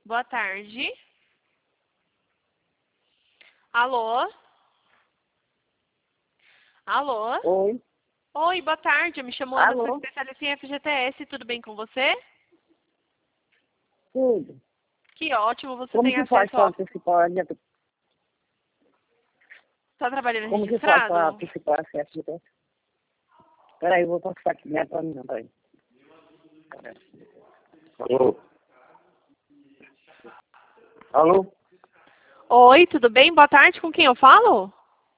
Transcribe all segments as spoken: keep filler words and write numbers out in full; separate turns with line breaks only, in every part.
Boa tarde. Alô? Alô?
Oi.
Oi, boa tarde. Eu me chamo Ana, sou
Alô?
especialista em F G T S. Tudo bem com você?
Tudo.
Que ótimo. Você
Como
tem
que faz
acesso
para
ao...
antecipar a minha...
Está trabalhando
Como que faz para
registrado?
antecipar a F G T S? Peraí, eu vou passar aqui, não é para mim não, peraí.
Alô? Alô?
Oi, tudo bem? Boa tarde. Com quem eu falo?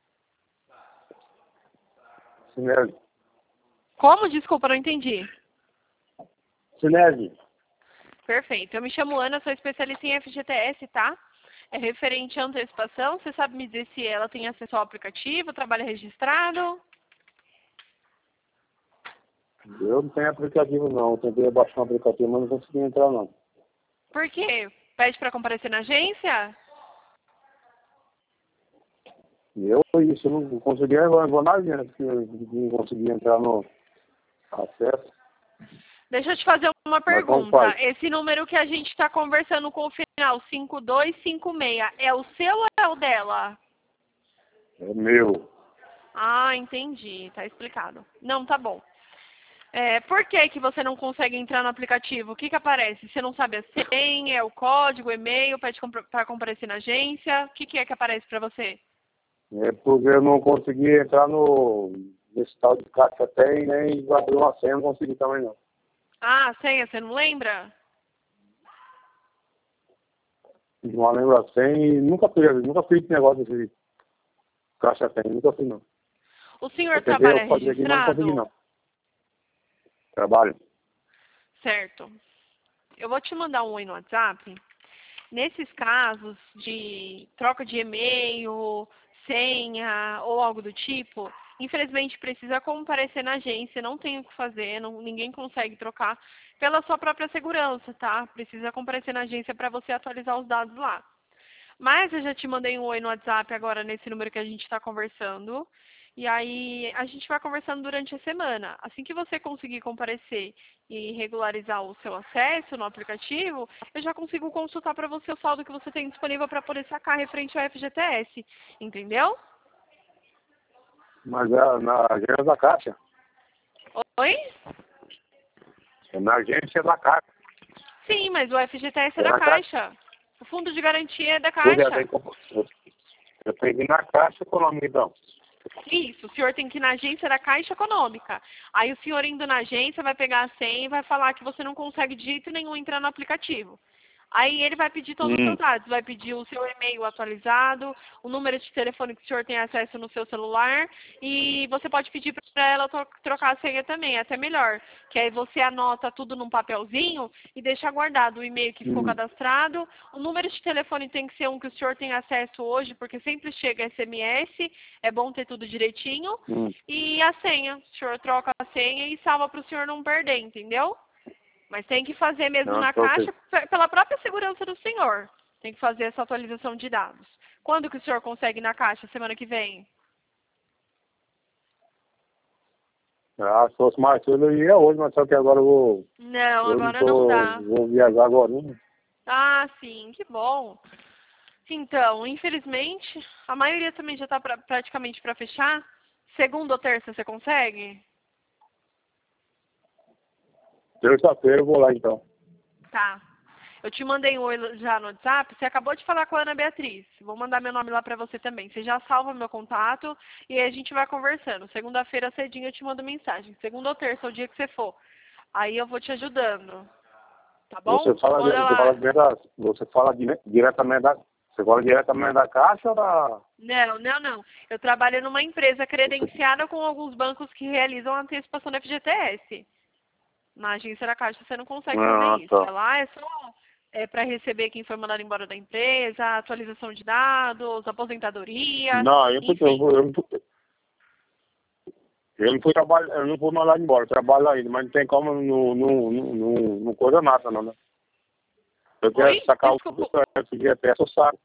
Sinésio.
Como? Desculpa, não entendi.
Sinésio.
Perfeito. Eu me chamo Ana, sou especialista em F G T S, tá? É referente à antecipação. Você sabe me dizer se ela tem acesso ao aplicativo, trabalha registrado?
Eu não tenho aplicativo não. Eu tentei baixar um aplicativo, mas não consegui entrar não.
Por quê? Pede para comparecer na agência?
Eu isso, eu não consegui, eu vou na agência, porque eu não consegui entrar no acesso.
Deixa eu te fazer uma
Mas como
pergunta.
faz?
Esse número que a gente está conversando com o final cinco dois cinco seis, é o seu ou é o dela?
É meu.
Ah, entendi. Tá explicado. Não, tá bom. É, por que que você não consegue entrar no aplicativo? O que que aparece? Você não sabe a senha, o código, o e-mail, pede para comparecer na agência? O que que é que aparece para você?
É porque eu não consegui entrar no nesse tal de caixa tem, nem abrir uma senha, não consegui também não.
Ah, a senha, você não lembra?
Não lembro a senha e nunca fiz, nunca fiz esse negócio de caixa tem, nunca fiz não.
O senhor
Eu tentei
trabalha
eu fazer aqui, mas não consegui
registrado?
não. Trabalho.
Certo. Eu vou te mandar um oi no WhatsApp. Nesses casos de troca de e-mail, senha ou algo do tipo, infelizmente precisa comparecer na agência, não tem o que fazer, não, ninguém consegue trocar pela sua própria segurança, tá? Precisa comparecer na agência para você atualizar os dados lá. Mas eu já te mandei um oi no WhatsApp agora nesse número que a gente está conversando. E aí a gente vai conversando durante a semana. Assim que você conseguir comparecer e regularizar o seu acesso no aplicativo, eu já consigo consultar para você o saldo que você tem disponível para poder sacar referente ao F G T S. Entendeu?
Mas é na agência da Caixa.
Oi?
É na agência da Caixa.
Sim, mas o F G T S é
É
da
na Caixa.
Caixa. O fundo de garantia é da
Pois é,
Caixa.
daí eu eu tenho que ir na Caixa Econômica, então.
Isso, o senhor tem que ir na agência da Caixa Econômica. Aí o senhor indo na agência vai pegar a senha e vai falar que você não consegue de jeito nenhum entrar no aplicativo. Aí ele vai pedir todos os
Hum.
seus dados, vai pedir o seu e-mail atualizado, o número de telefone que o senhor tem acesso no seu celular e você pode pedir para ela tro- trocar a senha também, é até melhor. Que aí você anota tudo num papelzinho e deixa guardado o e-mail que ficou
Hum.
cadastrado. O número de telefone tem que ser um que o senhor tem acesso hoje, porque sempre chega S M S, é bom ter tudo direitinho.
Hum.
E a senha, o senhor troca a senha e salva para o senhor não perder, entendeu? Mas tem que fazer mesmo
Não,
na
tô ok.
Caixa pe- pela própria segurança do senhor. Tem que fazer essa atualização de dados. Quando que o senhor consegue ir na Caixa? Semana que vem?
Ah, se fosse mais cedo eu ia hoje, mas só que agora eu vou.
Não,
Eu não
agora não
tô.
dá.
Vou viajar agora. Né?
Ah, sim, que bom. Então, infelizmente, a maioria também já está praticamente para fechar. Segunda ou terça você consegue?
Terça-feira eu vou lá então.
Tá. Eu te mandei um oi já no WhatsApp. Você acabou de falar com a Ana Beatriz. Vou mandar meu nome lá pra você também. Você já salva meu contato e aí a gente vai conversando. Segunda-feira cedinho eu te mando mensagem. Segunda ou terça, o dia que você for. Aí eu vou te ajudando. Tá bom?
Você fala,
Quando
você fala,
ela...
direto da, você fala dire- diretamente da. Você fala diretamente da Caixa ou da.
Não, não, não. Eu trabalho numa empresa credenciada com alguns bancos que realizam a antecipação do F G T S. Na agência da Caixa você não consegue fazer
Ah,
isso.
tá.
Lá é só é, para receber quem foi mandado embora da empresa, atualização de dados, aposentadoria,
Não, eu, fui, eu,
enfim.
fui- eu, não fui- eu não fui trabalhar, eu não fui mandar embora, eu trabalho ainda, mas não tem como não, não, não, não, não coisa nada, não, né? Eu quero
Oi?
sacar o
Desculpa.
F G T S, eu saco.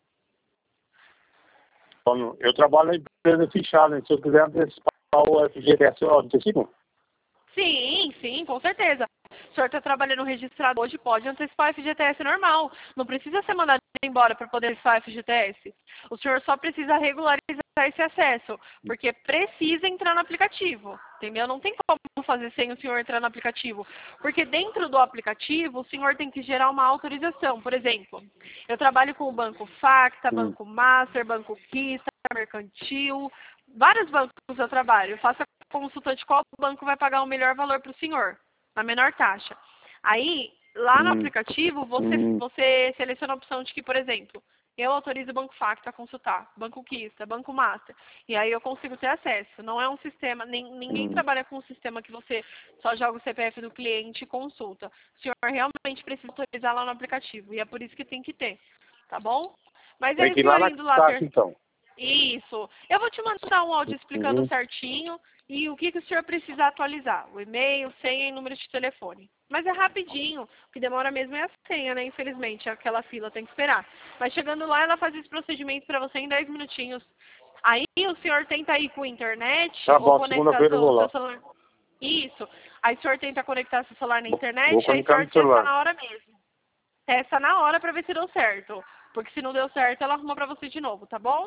Quando eu trabalho na empresa fechada, né? Se eu quiser antecipar o F G T S, eu antecipo.
Sim, sim, com certeza. senhor está trabalhando registrado hoje, pode antecipar o F G T S normal. Não precisa ser mandado embora para poder antecipar o F G T S. O senhor só precisa regularizar esse acesso, porque precisa entrar no aplicativo, entendeu? Não tem como fazer sem o senhor entrar no aplicativo, porque dentro do aplicativo o senhor tem que gerar uma autorização. Por exemplo, eu trabalho com o Banco Facta,
Hum.
Banco Master, Banco Quista, Mercantil, vários bancos eu trabalho. Eu faço a consulta de qual banco vai pagar o melhor valor para o senhor, a menor taxa. Aí, lá no
Hum.
aplicativo, você,
Hum.
você seleciona a opção de que, por exemplo, eu autorizo o Banco Facta a consultar, Banco Quista, Banco Master, e aí eu consigo ter acesso. Não é um sistema, nem, ninguém
Hum.
trabalha com um sistema que você só joga o C P F do cliente e consulta. O senhor realmente precisa autorizar lá no aplicativo, e é por isso que tem que ter, tá bom? Mas
Tem
aí o
que ir lá
senhor
na
indo lá
caixa,
ter...
então.
Isso. Eu vou te mandar um áudio explicando
Uhum.
certinho e o que, que o senhor precisa atualizar. O e-mail, senha e número de telefone. Mas é rapidinho. O que demora mesmo é a senha, né? Infelizmente, aquela fila tem que esperar. Mas chegando lá, ela faz esse procedimento para você em dez minutinhos. Aí o senhor tenta ir com internet
Tá
ou
bom,
conectar
segunda-feira eu
seu,
vou
seu
lá.
celular. Isso. Aí o senhor tenta conectar seu celular na
Vou-
internet,
vou
aí o
conectar
senhor
no
testa
celular.
na hora mesmo. Testa na hora para ver se deu certo. Porque se não deu certo, ela arruma para você de novo, tá bom?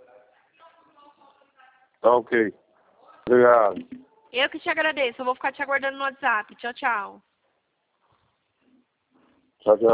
Tá ok. Obrigado.
Eu que te agradeço. Eu vou ficar te aguardando no WhatsApp. Tchau, tchau.
Tchau, tchau.